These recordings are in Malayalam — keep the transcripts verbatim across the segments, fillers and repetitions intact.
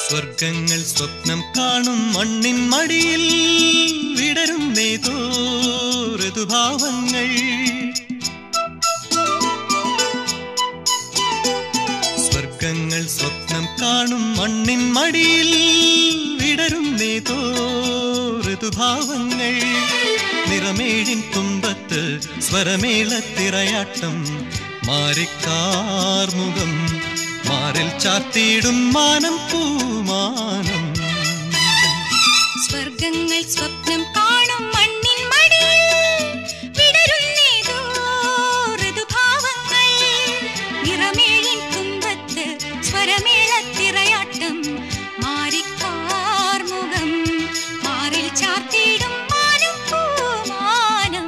സ്വർഗങ്ങൾ സ്വപ്നം കാണും മണ്ണിൻ മടിയിൽ വിടരുന്നേതോ ഋതുഭാവങ്ങൾ. സ്വർഗങ്ങൾ സ്വപ്നം കാണും മണ്ണിൻ മടിയിൽ വിടരുന്നേതോ ഋതുഭാവങ്ങൾ. നിറമേഴിൻ തുമ്പത്ത് സ്വരമേളത്തിറയാട്ടം മാറിക്കാർമുഖം മാറിൽ ചാർത്തിയിടും മാനം പൂമാനം. സ്വർഗങ്ങൾ സ്വപ്നം കാണും മണ്ണിൻ മടിയിൽ വിടരുന്നേതോ ഋതുഭാവങ്ങൾ. നിറമേഴിൻ തുമ്പത്ത് സ്വരമേളത്തിറയാട്ടം മാറിക്കാർമുഖം മാറിൽ ചാർത്തിയിടും മാനം പൂമാനം.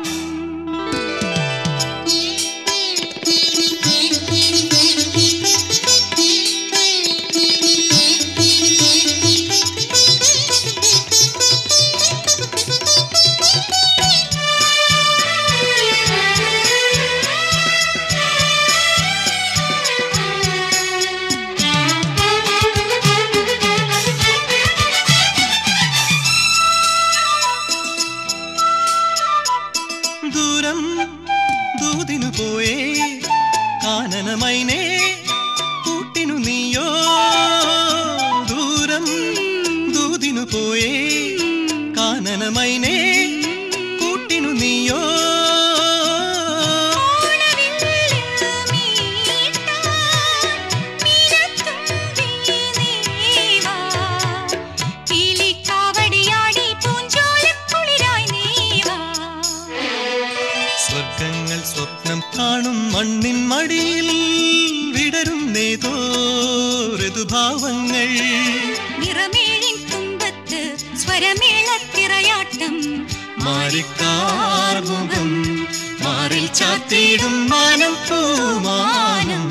ദൂരം ദൂതിനു പോയേ കാനനമൈനേ കൂട്ടിനു നീയോ. ദൂരം ദൂതിനു പോയേ കാനനമൈനേ കൂട്ടിനു നീയോ. സ്വർഗങ്ങൾ സ്വപ്നം കാണും മണ്ണിൻ മടിയിൽ വിടരുന്നേതോ ഋതുഭാവങ്ങൾ. നിറമേഴിൻ തുമ്പത്ത് സ്വരമേളത്തിറയാട്ടം മാറിക്കാർമുഖം മാറിൽ ചാർത്തിയിടും മാനം പൂമാനം.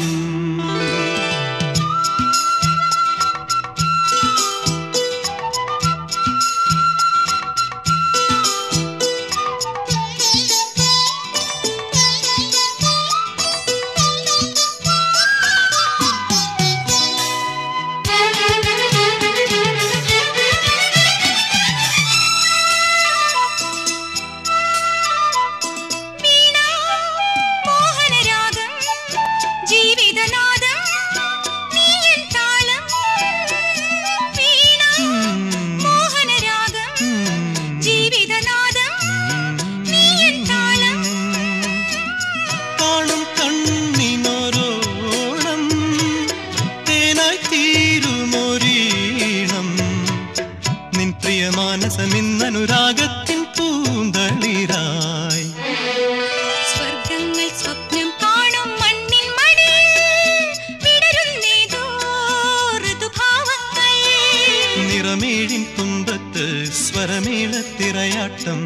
മാനസമിന്നനുരാഗത്തിൻ പൂന്തളിരായി. സ്വർഗങ്ങൾ സ്വപ്നം കാണും മണ്ണിൻ മടിയിൽ വിടരുന്നേതോ ഋതുഭാവങ്ങൾ. നിറമേഴിൻ തുമ്പത്ത് സ്വരമേളത്തിറയാട്ടം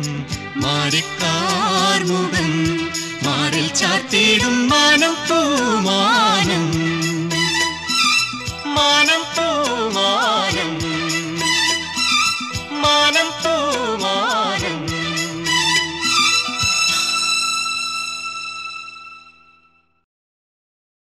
മാറിക്കാർമുഖം മാറിൽ ചാർത്തിയിടും മാനം പൂമാനം.